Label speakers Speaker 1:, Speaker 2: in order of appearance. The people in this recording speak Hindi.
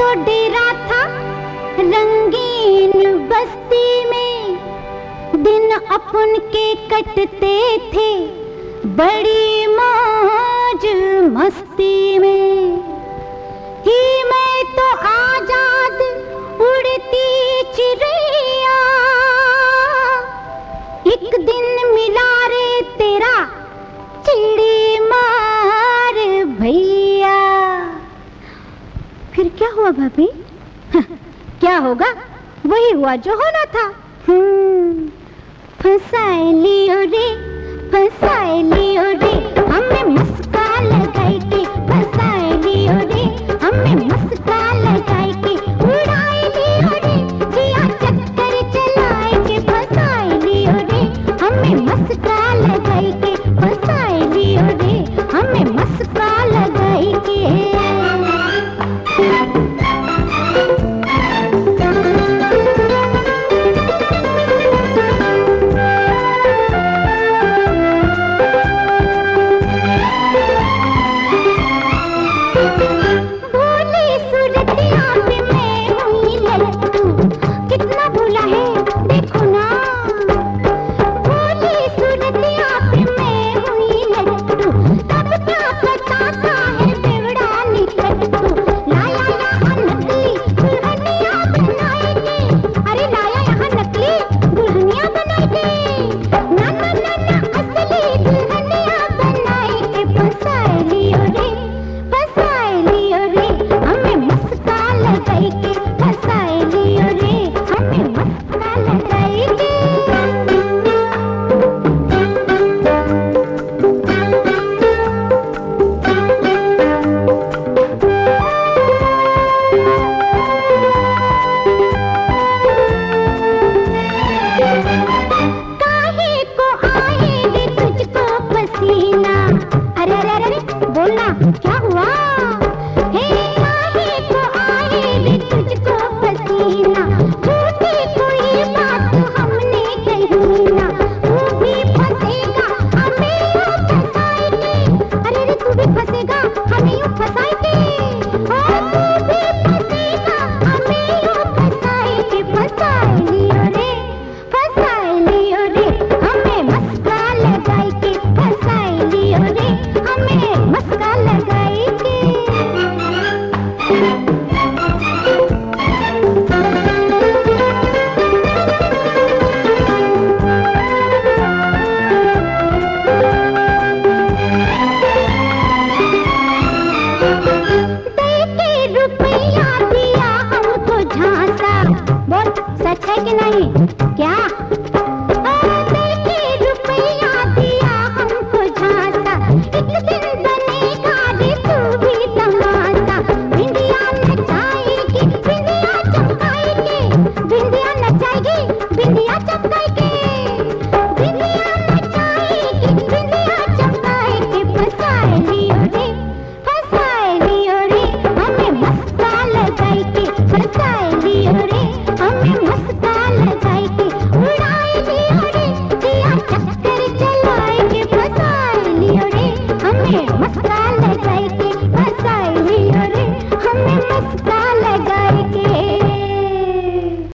Speaker 1: डेरा था रंगीन बस्ती में, दिन अपन के कटते थे बड़ी मौज मस्ती में। ही मैं तो आजाद उड़ती चिड़िया, एक दिन मिला रे तेरा चिड़ी मार भैया। फिर क्या हुआ भाभी? क्या होगा? वही हुआ जो होना था। फंसाए लियो रे, फंसाए लियो रे, हमें मस्का लगाई के। फंसाए लियो रे, हमें मस्का लगाई के। उड़ाए लियो रे, जिया चक्कर चलाए के। फंसाए लियो रे, हमें मस्का लगाई के। फंसाए लियो रे, हमें मस्का लगाई के। बोलना क्या हुआ? हे काहे को आए रे तुझको पसीना, झूठी कोई बात हमने कही ना। तू भी फंसेगा हमें यूं फंसाएंगे। अरे रे तू भी फंसेगा हमें यूं फंसाएंगे। तू भी फंसेगा हमें यूं फंसाएंगे। फंसाए लियो रे, फंसाए लियो रे, हमें मस्का लगाई के। फंसाए लियो रे, हमें मस्का लगाई के। देके रुपया दिया हमको झांसा, बोल सच है कि नहीं? क्या